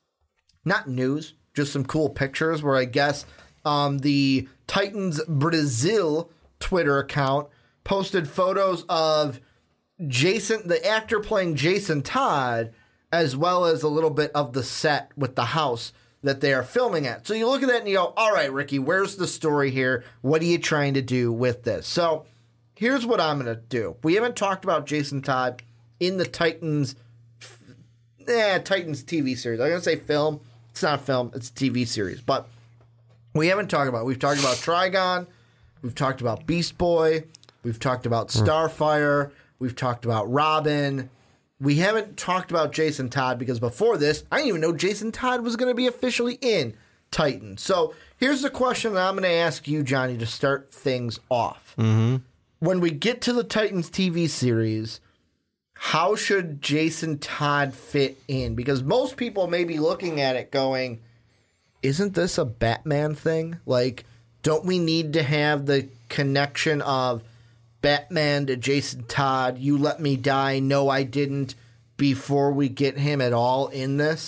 not news, just some cool pictures where I guess um, the Titans Brazil Twitter account posted photos of Jason, the actor playing Jason Todd, as well as a little bit of the set with the house that they are filming at. So you look at that and you go, all right, Ricky, where's the story here? What are you trying to do with this? So here's what I'm going to do. We haven't talked about Jason Todd in the Titans, eh, Titans T V series. I'm going to say film. It's not a film. It's a T V series. But we haven't talked about it. We've talked about Trigon. We've talked about Beast Boy. We've talked about Starfire. We've talked about Robin. We haven't talked about Jason Todd because before this, I didn't even know Jason Todd was going to be officially in Titan. So here's the question that I'm going to ask you, Johnny, to start things off. Mm-hmm. When we get to the Titans T V series, how should Jason Todd fit in? Because most people may be looking at it going, isn't this a Batman thing? Like, don't we need to have the connection of Batman to Jason Todd, you let me die, no I didn't, before we get him at all in this?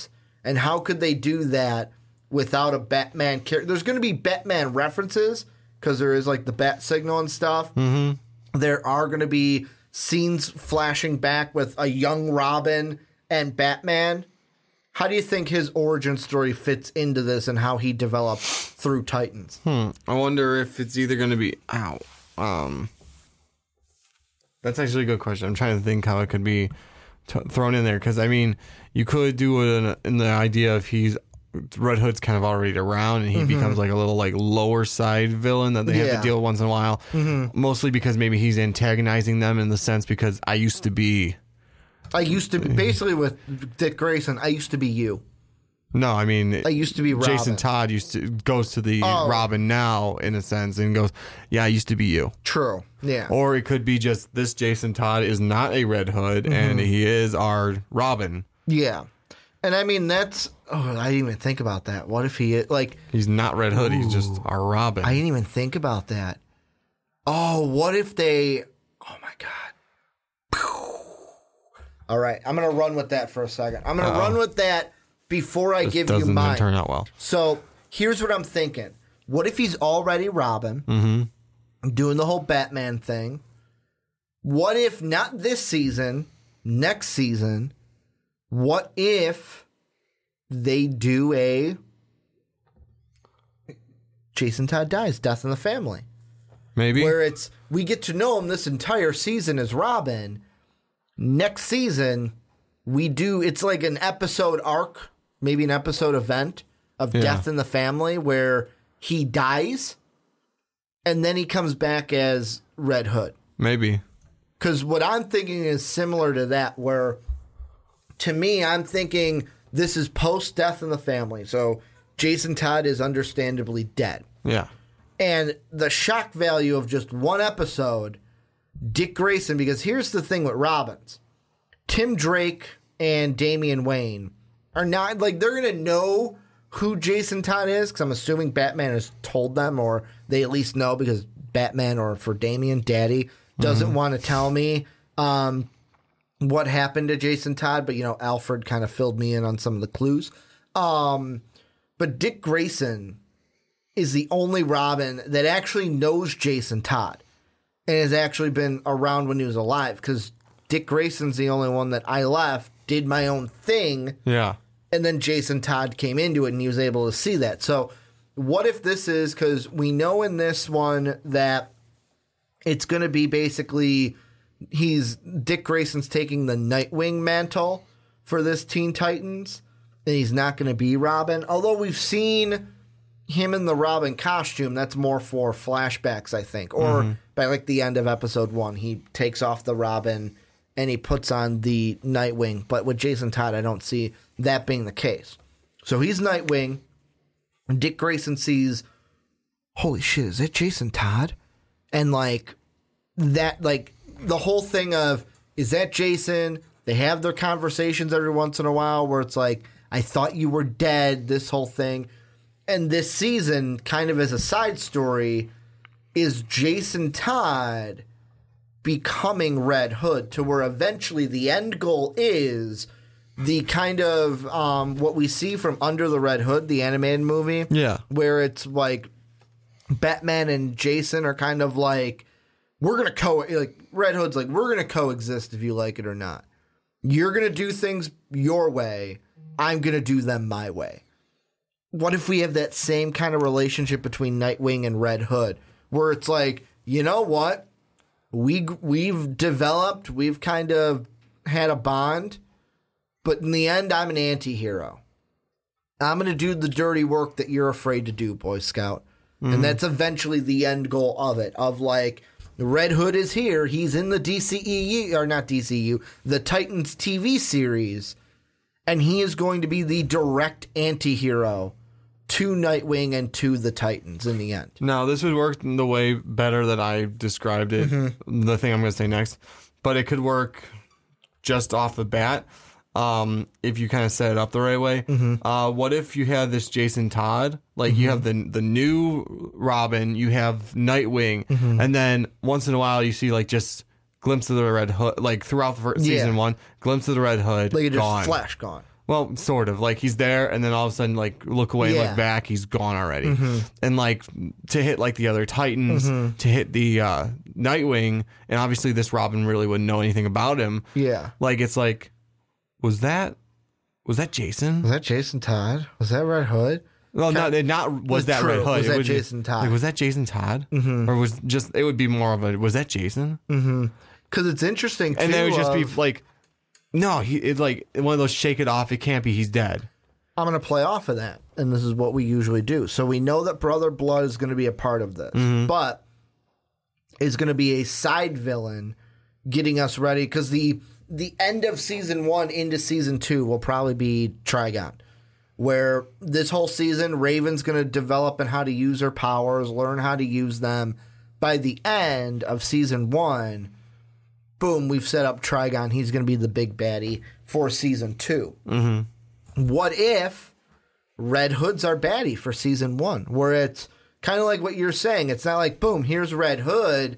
And how could they do that without a Batman character? There's going to be Batman references because there is like the bat signal and stuff. Mm-hmm. There are going to be scenes flashing back with a young Robin and Batman. How do you think his origin story fits into this and how he developed through Titans? Hmm. I wonder if it's either going to be ow. Um, that's actually a good question. I'm trying to think how it could be t- thrown in there because I mean, you could do it in, in the idea if he's Red Hood's kind of already around and he Mhm. becomes like a little like lower side villain that they have Yeah. to deal with once in a while. Mhm. Mostly because maybe he's antagonizing them in the sense because I used to be. I used to be, basically with Dick Grayson, I used to be you. No, I mean, I used to be Robin. Jason Todd used to goes to the Oh. Robin now in a sense and goes, yeah, I used to be you. True. Yeah. Or it could be just this Jason Todd is not a Red Hood Mhm. and he is our Robin. Yeah. And I mean, that's, oh, I didn't even think about that. What if he, like, He's not Red Hood, he's just our Robin. I didn't even think about that. Oh, what if they, oh my God. All right. I'm going to run with that for a second. I'm going to Uh-oh. run with that before I This give you doesn't mine. turn out well. So here's what I'm thinking. What if he's already Robin, Mm-hmm. doing the whole Batman thing? What if not this season, next season? What if they do a Jason Todd dies, death in the family? Maybe. Where it's, we get to know him this entire season as Robin. Next season, we do, it's like an episode arc, maybe an episode event of Yeah. death in the family where he dies and then he comes back as Red Hood. Maybe. Because what I'm thinking is similar to that, where to me, I'm thinking this is post death in the family. So Jason Todd is understandably dead. Yeah. And the shock value of just one episode, Dick Grayson, because here's the thing with Robins. Tim Drake and Damian Wayne are not, like, they're going to know who Jason Todd is, because I'm assuming Batman has told them, or they at least know because Batman, or for Damian, Daddy, doesn't Mhm. want to tell me um, what happened to Jason Todd, but, you know, Alfred kind of filled me in on some of the clues. Um, but Dick Grayson is the only Robin that actually knows Jason Todd and has actually been around when he was alive, because Dick Grayson's the only one that I left, did my own thing, Yeah. and then Jason Todd came into it and he was able to see that. So what if this is, because we know in this one that it's going to be basically he's Dick Grayson's taking the Nightwing mantle for this Teen Titans, and he's not going to be Robin. Although we've seen him in the Robin costume, that's more for flashbacks, I think. Or Mhm. by like the end of episode one, he takes off the Robin and he puts on the Nightwing. But with Jason Todd, I don't see that being the case. So he's Nightwing, and Dick Grayson sees, holy shit, is that Jason Todd? And like that, like the whole thing of, is that Jason? They have their conversations every once in a while where it's like, I thought you were dead, this whole thing. And this season, kind of as a side story, is Jason Todd becoming Red Hood, to where eventually the end goal is the kind of um, what we see from Under the Red Hood, the animated movie. Yeah. Where it's like Batman and Jason are kind of like, we're going to co, like Red Hood's like, we're going to coexist if you like it or not. You're going to do things your way. I'm going to do them my way. What if we have that same kind of relationship between Nightwing and Red Hood, where it's like, you know what? We, we've developed, we've kind of had a bond, but in the end, I'm an anti-hero. I'm going to do the dirty work that you're afraid to do, Boy Scout. Mhm. And that's eventually the end goal of it, of like, Red Hood is here. He's in the D C E U, or not D C E U, the Titans T V series, and he is going to be the direct anti-hero to Nightwing and to the Titans in the end. Now, this would work in the way better that I described it, Mhm. the thing I'm going to say next, but it could work just off the bat um, if you kind of set it up the right way. Mhm. Uh, what if you had this Jason Todd? Like, you Mhm. have the the new Robin, you have Nightwing, Mhm. and then once in a while you see, like, just glimpse of the Red Hood, like, throughout the first, Yeah. season one, glimpse of the Red Hood, Like it just gone. flash gone. Well, sort of. Like, he's there, and then all of a sudden, like, look away and Yeah. look back, he's gone already. Mhm. And, like, to hit, like, the other Titans, Mhm. to hit the uh, Nightwing, and obviously this Robin really wouldn't know anything about him. Yeah. Like, it's like, was that, was that Jason? Was that Jason Todd? Was that Red Hood? Well, not, it not was that True. Red Hood. Was It that would be- Jason Todd? Like, was that Jason Todd? Mhm. Or was just, it would be more of a, was that Jason? Mm-hmm. Because it's interesting, too. And then it would just be of- like, no, he it's like one of those shake it off, it can't be, he's dead. I'm going to play off of that, and this is what we usually do. So we know that Brother Blood is going to be a part of this, Mhm. but is going to be a side villain getting us ready, because the the end of season one into season two will probably be Trigon, where this whole season Raven's going to develop in how to use her powers, learn how to use them. By the end of season one, boom, we've set up Trigon. He's going to be the big baddie for season two. Mm-hmm. What if Red Hood's our baddie for season one, where it's kind of like what you're saying? It's not like, boom, here's Red Hood,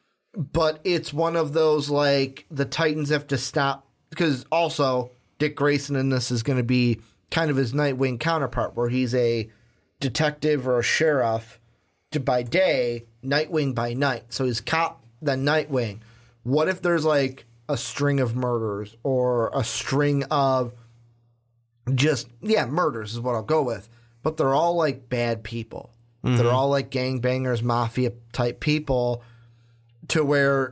but it's one of those, like, the Titans have to stop, because also Dick Grayson in this is going to be kind of his Nightwing counterpart, where he's a detective or a sheriff to, by day, Nightwing by night. So he's cop, then Nightwing. What if there's, like, a string of murders, or a string of just, yeah, murders is what I'll go with. But they're all, like, bad people. Mhm. They're all, like, gangbangers, mafia-type people, to where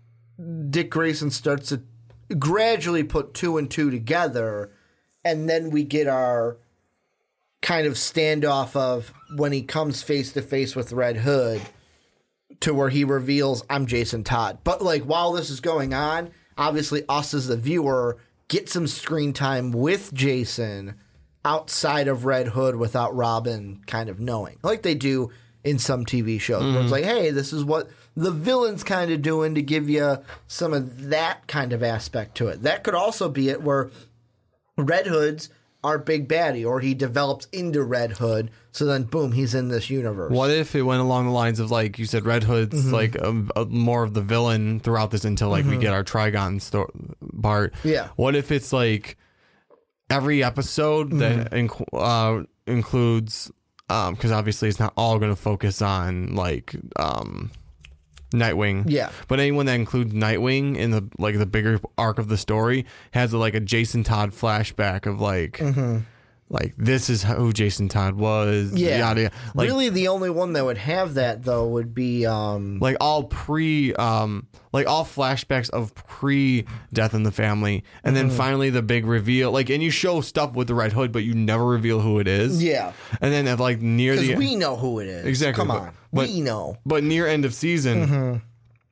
Dick Grayson starts to gradually put two and two together, and then we get our kind of standoff of when he comes face-to-face with Red Hood, to where he reveals, I'm Jason Todd. But, like, while this is going on, obviously us as the viewer get some screen time with Jason outside of Red Hood without Robin kind of knowing. Like they do in some T V shows. Where it's like, hey, this is what the villain's kind of doing, to give you some of that kind of aspect to it. That could also be it, where Red Hood's our big baddie, or he develops into Red Hood, so then boom, he's in this universe. What if it went along the lines of, like you said, Red Hood's Mhm. like a, a, more of the villain throughout this until like we Mhm. get our Trigon sto- part? Yeah. What if it's like every episode that inc- uh, includes, because obviously it's not all going to focus on like um, Nightwing. Yeah. But anyone that includes Nightwing in the like the bigger arc of the story has like a Jason Todd flashback of like. Mhm. Like, this is who Jason Todd was. Yeah. Yada, yada. Like, really, the only one that would have that, though, would be... Um, like all pre um like all flashbacks of pre Death in the Family, and then Mhm. finally the big reveal, like, and you show stuff with the Red Hood but you never reveal who it is. Yeah. And then at like near Because the we know who it is. exactly Come but- on. but, we know. but near end of season, Mhm.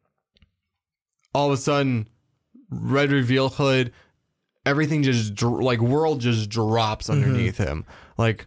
all of a sudden Red reveal Hood, everything just dr- like world just drops underneath him, like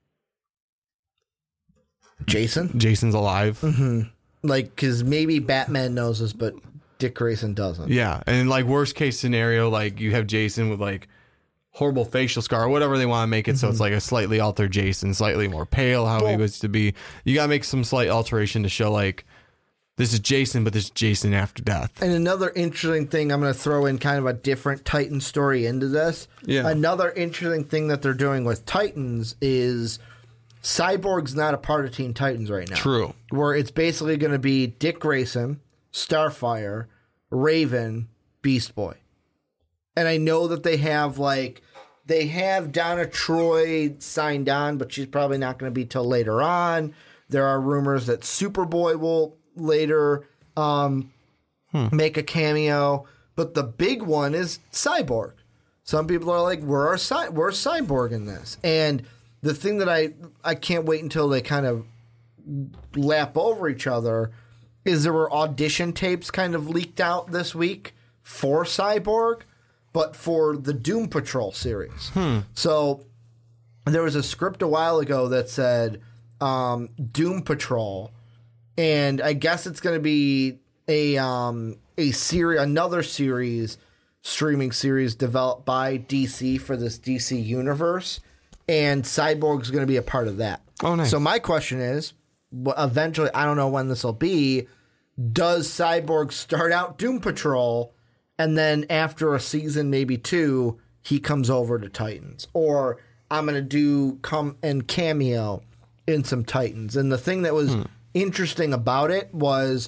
Jason Jason's alive. Mm-hmm. Like, because maybe Batman knows this, but Dick Grayson doesn't. Yeah, and like worst case scenario, like you have Jason with like horrible facial scar or whatever they want to make it, so it's like a slightly altered Jason, slightly more pale, how he Well- was to be. You gotta make some slight alteration to show like this is Jason, but this is Jason after death. And another interesting thing, I'm going to throw in kind of a different Titan story into this. Yeah. Another interesting thing that they're doing with Titans is Cyborg's not a part of Teen Titans right now. True. Where it's basically going to be Dick Grayson, Starfire, Raven, Beast Boy. And I know that they have like they have Donna Troy signed on, but she's probably not going to be till later on. There are rumors that Superboy will later um, make a cameo, but the big one is Cyborg. Some people are like, "We're our cy- we're Cyborg in this," and the thing that I I can't wait until they kind of lap over each other is there were audition tapes kind of leaked out this week for Cyborg, but for the Doom Patrol series. Hmm. So there was a script a while ago that said um, Doom Patrol, and I guess it's going to be a um, a series, another series, streaming series developed by D C for this D C universe, and Cyborg's going to be a part of that. Oh, nice. So my question is, wh- eventually, I don't know when this will be, does Cyborg start out Doom Patrol, and then after a season, maybe two, he comes over to Titans, or I'm going to do come and cameo in some Titans. And the thing that was hmm. interesting about it was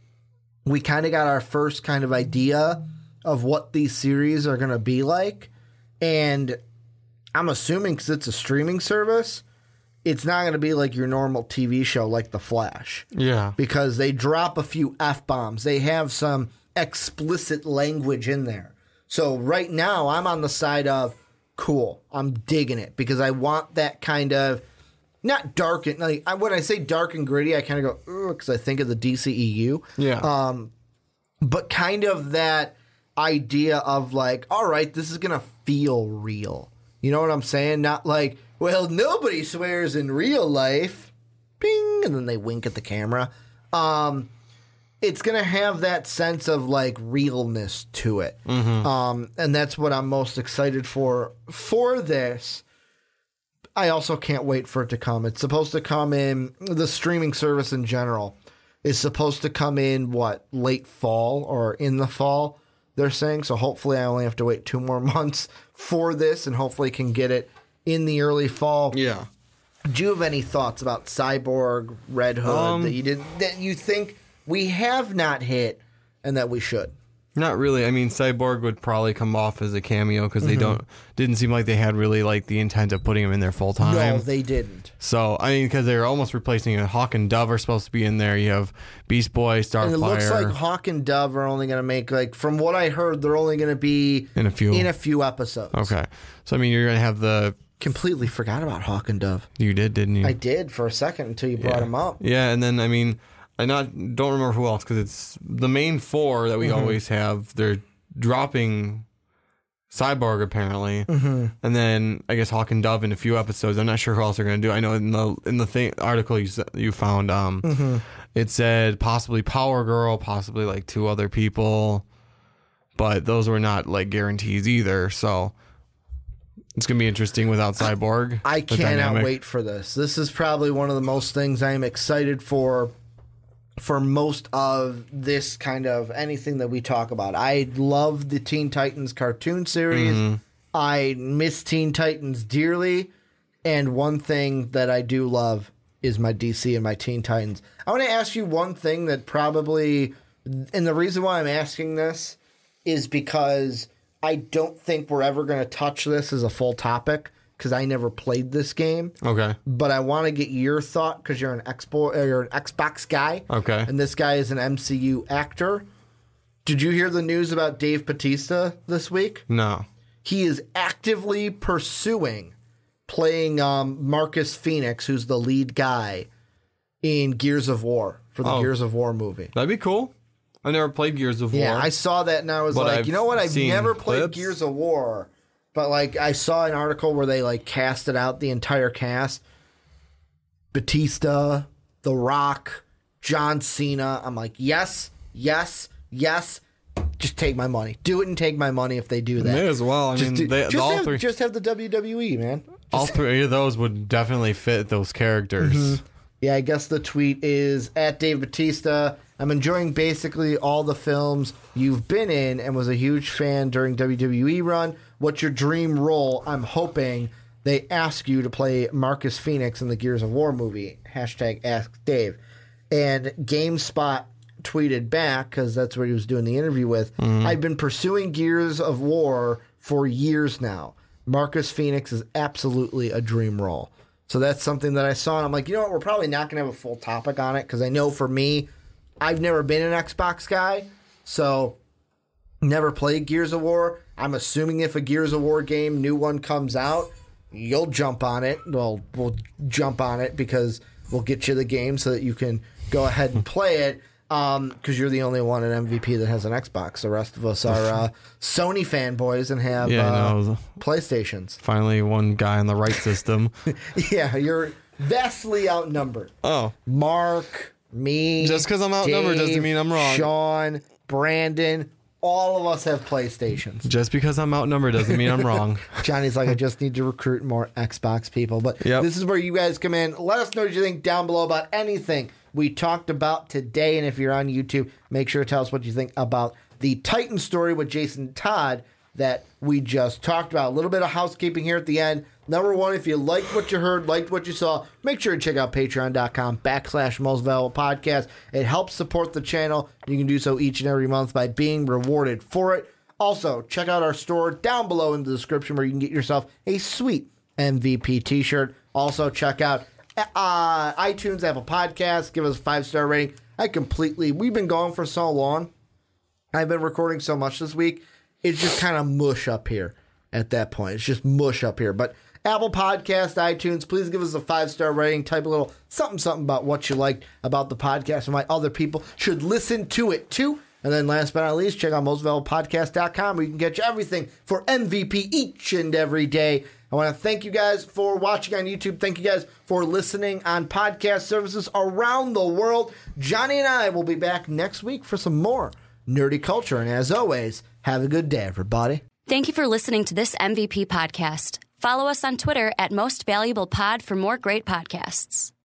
we kind of got our first kind of idea of what these series are going to be like. And I'm assuming because it's a streaming service, it's not going to be like your normal T V show like The Flash. Yeah. Because they drop a few F-bombs. They have some explicit language in there. So right now, I'm on the side of, cool, I'm digging it, because I want that kind of, not dark, and like, when I say dark and gritty, I kind of go, ugh, because I think of the D C E U. Yeah. Um, but kind of that idea of like, all right, this is going to feel real. You know what I'm saying? Not like, well, nobody swears in real life. Bing, and then they wink at the camera. Um... It's going to have that sense of, like, realness to it. Mm-hmm. Um, and that's what I'm most excited for for this. I also can't wait for it to come. It's supposed to come in, the streaming service in general is supposed to come in, what, late fall or in the fall, they're saying. So hopefully I only have to wait two more months for this, and hopefully can get it in the early fall. Yeah. Do you have any thoughts about Cyborg, Red Hood, um, that you did that you think we have not hit, and that we should? Not really. I mean, Cyborg would probably come off as a cameo because they Mhm. don't didn't seem like they had really like the intent of putting him in there full time. No, they didn't. So I mean, because they're almost replacing it. Hawk and Dove are supposed to be in there. You have Beast Boy, Starfire. And it looks like Hawk and Dove are only going to make, like, from what I heard, they're only going to be in a few in a few episodes. Okay, so I mean, you're going to have the. Completely forgot about Hawk and Dove. You did, didn't you? I did for a second until you brought yeah. him up. Yeah, and then I mean, I not don't remember who else because it's the main four that we Mhm. always have. They're dropping Cyborg apparently, Mm-hmm. and then I guess Hawk and Dove in a few episodes. I'm not sure who else they're going to do. I know in the in the thing, article you s- you found, um, Mm-hmm. it said possibly Power Girl, possibly like two other people, but those were not like guarantees either. So it's going to be interesting without Cyborg. I the cannot dynamic. wait for this. This is probably one of the most things I am excited for for most of this kind of anything that we talk about. I love the Teen Titans cartoon series. Mm-hmm. I miss Teen Titans dearly. And one thing that I do love is my D C and my Teen Titans. I want to ask you one thing that probably, and the reason why I'm asking this is because I don't think we're ever going to touch this as a full topic because I never played this game. Okay. But I want to get your thought because you're an Xbox, uh, you're an Xbox guy. Okay. And this guy is an M C U actor. Did you hear the news about Dave Bautista this week? No. He is actively pursuing playing um, Marcus Phoenix, who's the lead guy in Gears of War for the Oh. Gears of War movie. That'd be cool. I never played Gears of War. Yeah, I saw that and I was But like, I've you know what? I've seen never played clips. Gears of War, but like I saw an article where they like casted out the entire cast: Batista, The Rock, John Cena. I'm like, yes, yes, yes. Just take my money. Do it and take my money if they do that. May as well. I Just mean, do- they, just all have, three, just have the W W E, man. all three of those would definitely fit those characters. Mhm. Yeah, I guess the tweet is at Dave Bautista. I'm enjoying basically all the films you've been in and was a huge fan during W W E run. What's your dream role? I'm hoping they ask you to play Marcus Phoenix in the Gears of War movie. Hashtag Ask Dave. And GameSpot tweeted back, because that's what he was doing the interview with, Mhm. I've been pursuing Gears of War for years now. Marcus Phoenix is absolutely a dream role. So that's something that I saw, and I'm like, you know what, we're probably not going to have a full topic on it, because I know for me, I've never been an Xbox guy, so never played Gears of War. I'm assuming if a Gears of War game, new one comes out, you'll jump on it. Well, we'll jump on it because we'll get you the game so that you can go ahead and play it, because um, you're the only one at M V P that has an Xbox. The rest of us are uh, Sony fanboys and have Yeah, uh, no. PlayStations. Finally, one guy on the right system. Yeah, you're vastly outnumbered. Oh. Mark, me. Just 'cause I'm outnumbered Dave, doesn't mean I'm wrong. Sean, Brandon, all of us have PlayStations. Just because I'm outnumbered doesn't mean I'm wrong. Johnny's like, I just need to recruit more Xbox people. But Yep. this is where you guys come in. Let us know what you think down below about anything we talked about today. And if you're on YouTube, make sure to tell us what you think about the Titan story with Jason Todd that we just talked about. A little bit of housekeeping here at the end. Number one, if you liked what you heard, liked what you saw, make sure to check out patreon.com backslash Most Valuable Podcast. It helps support the channel. You can do so each and every month by being rewarded for it. Also, check out our store down below in the description where you can get yourself a sweet M V P t-shirt. Also, check out uh, iTunes, Apple Podcasts. Give us a five-star rating. I completely... We've been going for so long. I've been recording so much this week. It's just kind of mush up here at that point. It's just mush up here. But Apple Podcast, iTunes, please give us a five-star rating. Type a little something, something about what you liked about the podcast and why other people should listen to it, too. And then last but not least, check out most valuable podcast dot com where you can get you everything for M V P each and every day. I want to thank you guys for watching on YouTube. Thank you guys for listening on podcast services around the world. Johnny and I will be back next week for some more nerdy culture. And as always, have a good day, everybody. Thank you for listening to this M V P podcast. Follow us on Twitter at Most Valuable Pod for more great podcasts.